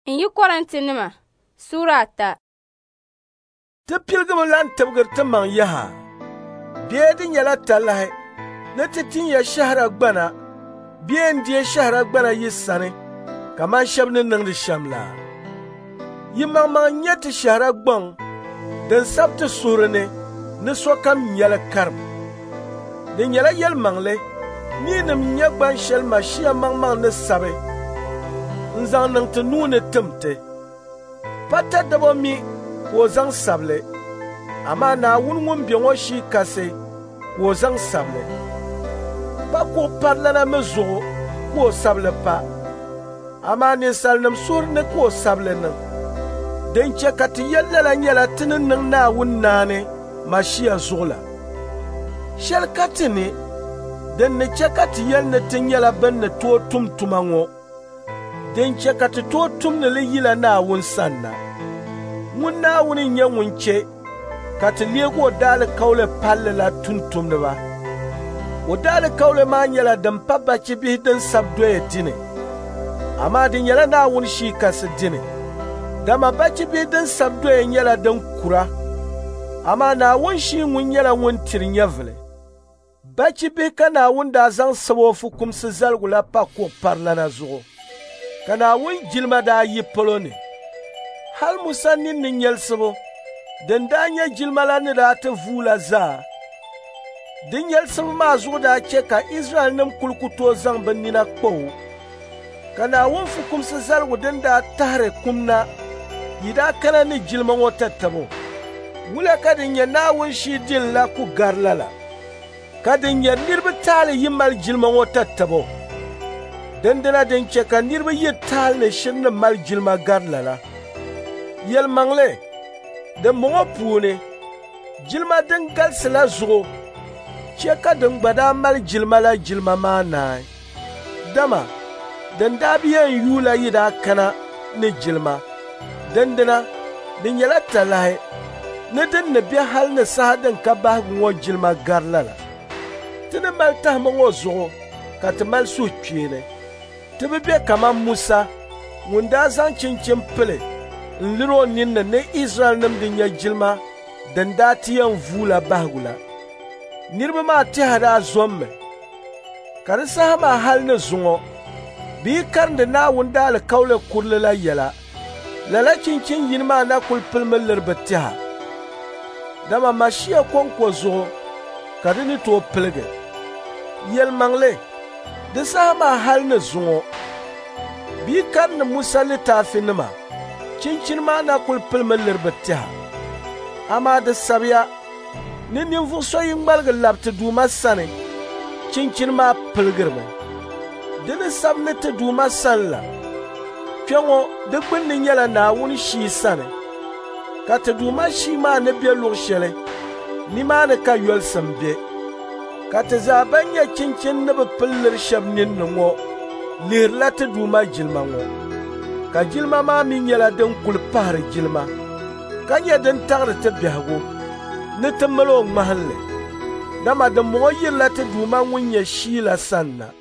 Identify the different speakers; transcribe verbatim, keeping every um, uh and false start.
Speaker 1: in yi Korintinima Sura ta.
Speaker 2: Ti pilgim lan tibgir ti maŋ yaha. Bee di nyɛla talahi ni ti tinya shahara gbana bee n diɛ shahara gbana yi sani kaman shɛba ni niŋdi shɛm la. Yi maŋmaŋ nyɛ ti shahara gbaŋ din sabi ti suhuri ni ni sokam nyɛli karim. Di nyɛla yɛlimaŋli niinim nyɛ gbanshɛli Mashia maŋmaŋ ni sabi n zaŋ niŋ ti nuu ni timti. Pa ta dabo mi ka o zaŋ sabili, amaa Naawuni ŋun be ŋɔ shii kasi ka o zaŋ sabili. Pa ka o parilana mi zuɣu ka o sabili pa, amaa ninsalinima suhuri ni ka o sabili niŋ. Din chɛ ka ti yɛli lala nyɛla ti ni niŋ Naawuni naani Mashia zuɣu la. Shɛli ka ti ni, din ni chɛ ka ti yɛli ni ti nyɛla bin ni tooi tum tuma ŋɔ, din chɛ ka ti tooi tumni li yila Naawuni sani na. Ŋun Naawuni nyɛ ŋun chɛ ka ti leegi o daali kauli palli la tuntumdiba. O daali kauli maa nyɛla din pa bachibihi din sabi doya dini, amaa di nyɛla Naawuni shii kasi dini. Dama bachibihi din sabi doya nyɛla din kura, amaa Naawuni shii ŋun nyɛla ŋun tiri nyɛvili. Bachibihi ka Naawuni daa zaŋ sabi o fukumsi zaligu la pa ko parilana zuɣu, ka Naawuni jilima daa yi polo ni. Hal Musa nin ni nyɛlisibu din daa nyɛ jilima la ni daa ti vuu la zaa. Di nyɛlisibu maa zuɣu daa chɛ ka Israɛlnima kuli ku tooi zaŋ bɛ nina kpao, ka Naawuni fukumsi zaligu din daa tahiri kumna yi daa kana ni jilima ŋɔ tatabo. Wula ka din nyɛ Naawuni shii dini la ku garila la, ka din nyɛ niriba taali yi mali jilima ŋɔ tatabo. Dindina din chɛ ka niriba yi taali ni shiri ni mali jilima garila la. Yɛlimaŋli, din bɔŋɔ puuni, jilima din galisi la zuɣu chɛ ka din gba daa mali jilima la jilima maa naai. Dama, din daa bi yɛn yuu la yi daa kana ni jilima. Dindina, di nyɛla talahi ni din ni be hali ni saha din ka bahigu ŋɔ jilima garila la. Ti ni mali tahima ŋɔ zuɣu ka ti mali suhukpeeni. Ti bi be kaman Musa ŋun daa zaŋ chinchin pili n liri o ninni ni Israɛlnima din nyɛ jilima din daa ti yɛn vuu la bahigu la. Niriba maa tɛha daa zɔmmi, ka di saha maa hali ni zuŋɔ bee karindi Naawuni daali kauli kurili la yɛla, lala chinchin yini maa na kuli pilimi liri bɛ tɛha. Dama Mashia kɔŋko zuɣu ka di ni tooi piligi. Yɛlimaŋli, di saha maa hali ni zuŋɔ bee karindi Musa litaafinima chinchin maa na kuli pilimi liri bɛ tɛha. Amaa di sabiya ni ninvuɣu so yi ŋmaligi labi ti Duuma sani, chinchin maa piligirimi. Di ni sabi ni ti Duuma sani la, kpɛŋɔ di gbunni nyɛla Naawuni shii sani, ka ti Duuma shii maa ni be luɣu shɛli nimaani ka yɔlisim be, ka ti zaa ban nyɛ chinchin ni bi pili liri shɛba ninni ŋɔ lihirila ti Duuma jilima ŋɔ, ka jilima maa mi nyɛla din kuli pahiri jilima, ka nyɛ din tagiri ti biɛhigu ni ti mali o ŋmahinli. Dama din bɔŋɔ yirila ti Duuma ŋun nyɛ shii la sani na.